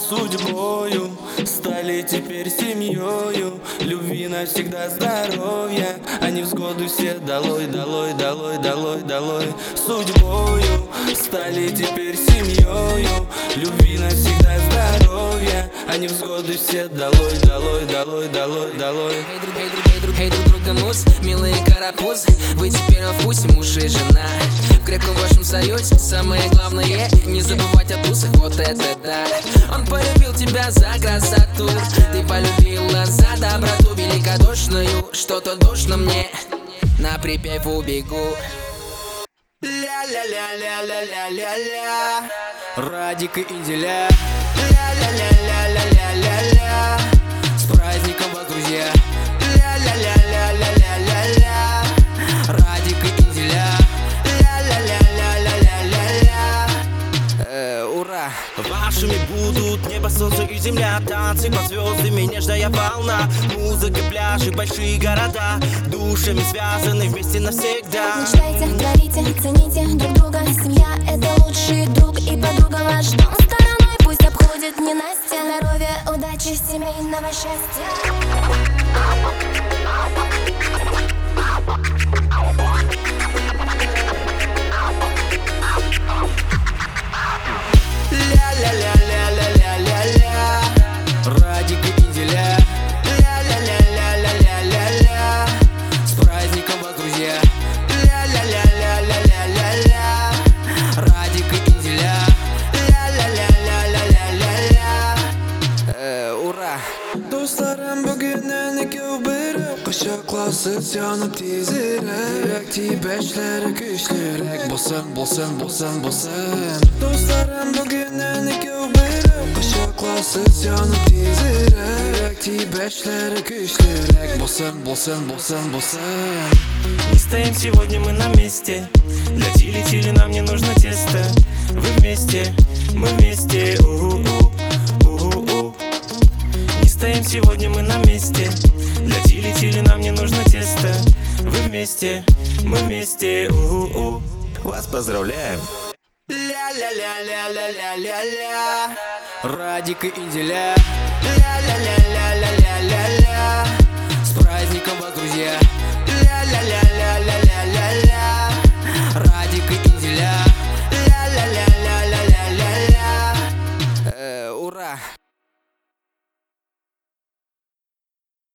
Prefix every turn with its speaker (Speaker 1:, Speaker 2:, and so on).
Speaker 1: судьбою, стали теперь семьёю. Любви навсегда здоровья, а невзгоды все долой, долой, долой, долой, долой. Судьбою стали теперь семьёю. Любви навсегда здоровья, а невзгоды все долой, долой, долой, долой, долой.
Speaker 2: Эй, друг друга мус, милые карапузы, вы теперь во вкусе муж и жена. В крепком вашем союзе самое главное не забывать о тусах, вот это да. Он полюбил тебя за красоту, ты полюбила за доброту великодушную. Что-то душно мне, на припев убегу.
Speaker 1: Ля-ля-ля-ля-ля-ля-ля-ля, Радик и Инделя. Ля-ля-ля-ля-ля-ля-ля-ля, с праздником вас, друзья. Ля-ля-ля-ля-ля-ля-ля-ля, Радик и Инделя. Ля-ля-ля-ля-ля-ля-ля. Ура!
Speaker 3: Вашими будут небо, солнце и земля, танцы под звездами, нежная волна, музыка, пляжи, большие города, душами связаны вместе навсегда.
Speaker 4: Мечтайте, творите, цените друг друга. Семья — это лучший друг и подруга. Ваш дом стороной пусть обходит ненастье. Здоровья, удачи, семейного счастья.
Speaker 1: Ля-ля-ля-ля-ля-ля-ля-ля, Радик и Инделя. Ля-ля-ля-ля-ля-ля-ля-ля, с праздником вас, друзья. Ля-ля-ля-ля-ля-ля-ля, Радик и Инделя. Ля-ля-ля-ля-ля-ля-ля. Ура!
Speaker 5: Dostlarım bugünden iki ubırıp Kuşaklası canı tizirek T5'lere güçlürek Bosan, bosan, bosan, bosan Dostlarım bugünden iki ubırıp Kuşaklası canı tizirek T5'lere güçlürek Bosan, bosan, bosan, bosan
Speaker 3: Не стоим сегодня мы на месте, для тили-тили нам не нужно тесто. Вы вместе, мы вместе, у-у-у, у-у-у. Не стоим сегодня мы на месте, для тили-тили нам не нужно тесто. Вы вместе, мы вместе, у-у-у. Вас поздравляем!
Speaker 1: Ля-ля-ля-ля-ля-ля-ля-ля, Радик и Инделя. Ля-ля-ля-ля.